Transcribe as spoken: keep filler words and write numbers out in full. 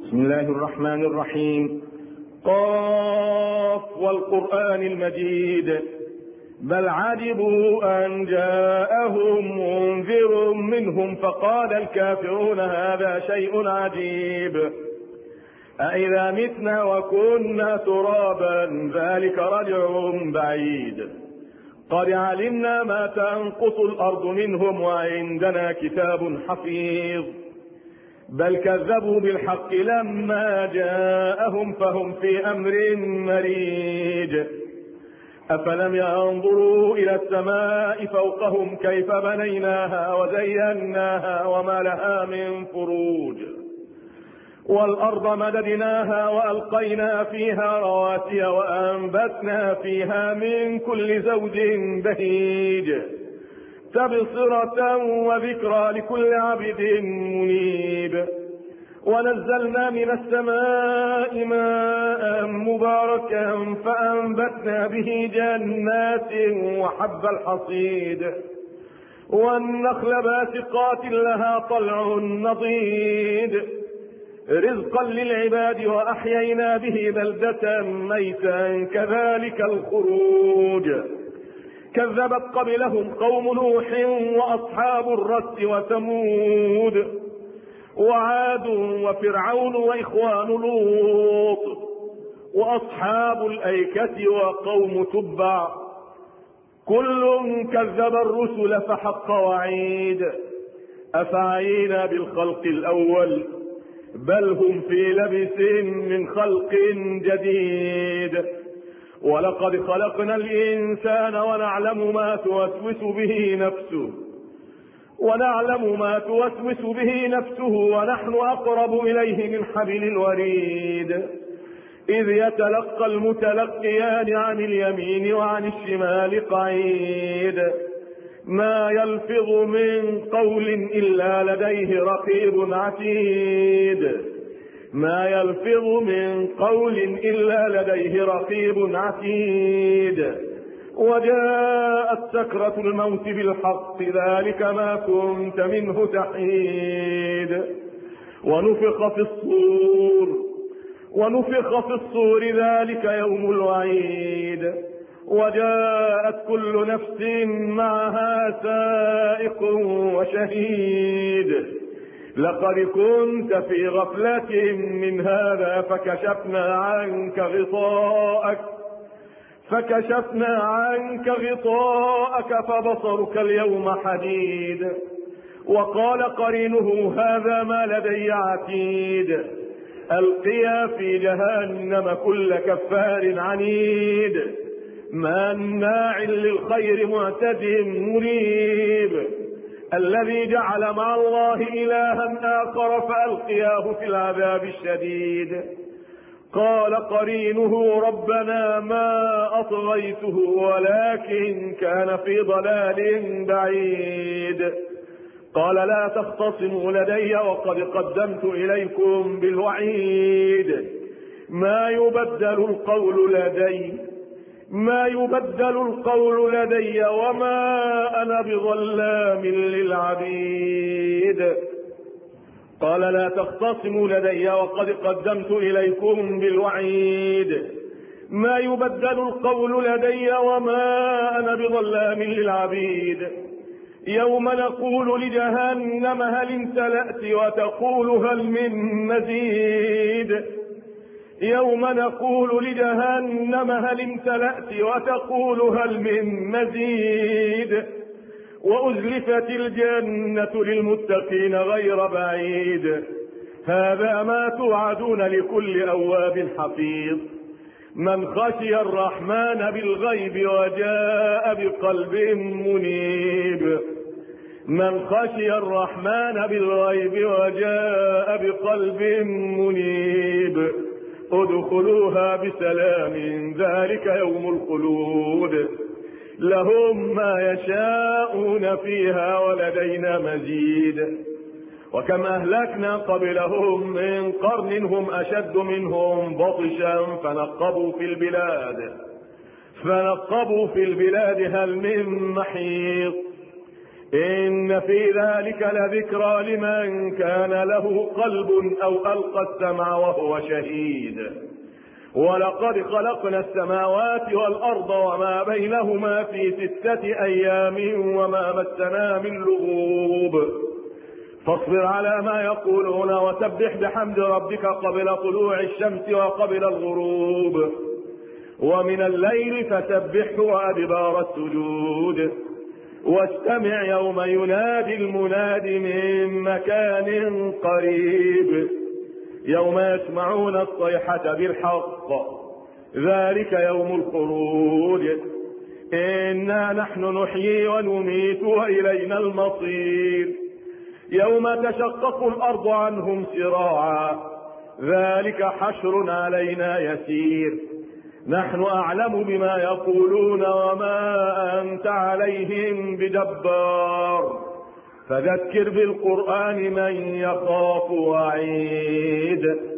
بسم الله الرحمن الرحيم. قاف والقرآن المجيد بل عجبوا أن جاءهم منذر منهم فقال الكافرون هذا شيء عجيب أإذا متنا وكنا ترابا ذلك رجع بعيد قد علمنا ما تنقص الأرض منهم وعندنا كتاب حفيظ بل كذبوا بالحق لما جاءهم فهم في أمر مريج أفلم ينظروا إلى السماء فوقهم كيف بنيناها وزيناها وما لها من فروج والأرض مددناها وألقينا فيها رواسي وأنبتنا فيها من كل زوج بهيج تبصرة وذكرى لكل عبد منيب ونزلنا من السماء ماء مباركا فأنبتنا به جنات وحب الحصيد والنخل باسقات لها طلع نضيد رزقا للعباد وأحيينا به بلدة ميتا كذلك الخروج كذبت قبلهم قوم نوح وأصحاب الرس وثمود وعاد وفرعون وإخوان لوط وأصحاب الأيكة وقوم تبع كل كذب الرسل فحق وعيد أفعينا بالخلق الأول بل هم في لبس من خلق جديد ولقد خلقنا الإنسان ونعلم ما توسوس به نفسه ونعلم ما توسوس به نفسه ونحن أقرب إليه من حبل الوريد إذ يتلقى المتلقيان عن اليمين وعن الشمال قعيد ما يلفظ من قول إلا لديه رقيب عتيد ما يلفظ من قول إلا لديه رقيب عتيد وجاءت سكرة الموت بالحق ذلك ما كنت منه تحيد ونفخ في الصور ونفخ في الصور ذلك يوم الوعيد وجاءت كل نفس معها سائق وشهيد لقد كنت في غفلة من هذا فكشفنا عنك غطاءك فكشفنا عنك غطاءك فبصرك اليوم حديد وقال قرينه هذا ما لدي عتيد ألقيا في جهنم كل كفار عنيد مناع للخير معتد مريب الذي جعل مع الله إلها آخر فألقياه في العذاب الشديد قال قرينه ربنا ما أطغيته ولكن كان في ضلال بعيد قال لا تختصموا لدي وقد قدمت إليكم بالوعيد ما يبدل القول لدي ما يبدل القول لدي وما أنا بظلام للعبيد قال لا تختصموا لدي وقد قدمت إليكم بالوعيد ما يبدل القول لدي وما أنا بظلام للعبيد يوم نقول لجهنم هل امتلأت وتقول هل من مزيد يوم نقول لجهنم هل امتلأت وتقول هل من مزيد وأزلفت الجنة للمتقين غير بعيد هذا ما توعدون لكل أواب حفيظ من خشي الرحمن بالغيب وجاء بقلب منيب من خشي الرحمن بالغيب وجاء بقلب منيب ادخلوها بسلام ذلك يوم الخلود لهم ما يشاءون فيها ولدينا مزيد وكم أهلكنا قبلهم من قرن هم أشد منهم بطشا فنقبوا في البلاد فنقبوا في البلاد هل من محيط إن في ذلك لذكرى لمن كان له قلب أو ألقى السمع وهو شهيد. ولقد خلقنا السماوات والأرض وما بينهما في ستة أيام وما مسنا من لغوب فاصبر على ما يقولون وسبح بحمد ربك قبل طلوع الشمس وقبل الغروب ومن الليل فسبحه وأدبار السجود واستمع يوم ينادي المناد من مكان قريب يوم يسمعون الصيحة بالحق ذلك يوم الخروج إنا نحن نحيي ونميت وإلينا المصير يوم تشقق الأرض عنهم سراعا ذلك حشر علينا يسير نحن أعلم بما يقولون وما أنت عليهم بجبار فذكر بالقرآن من يخاف وعيد.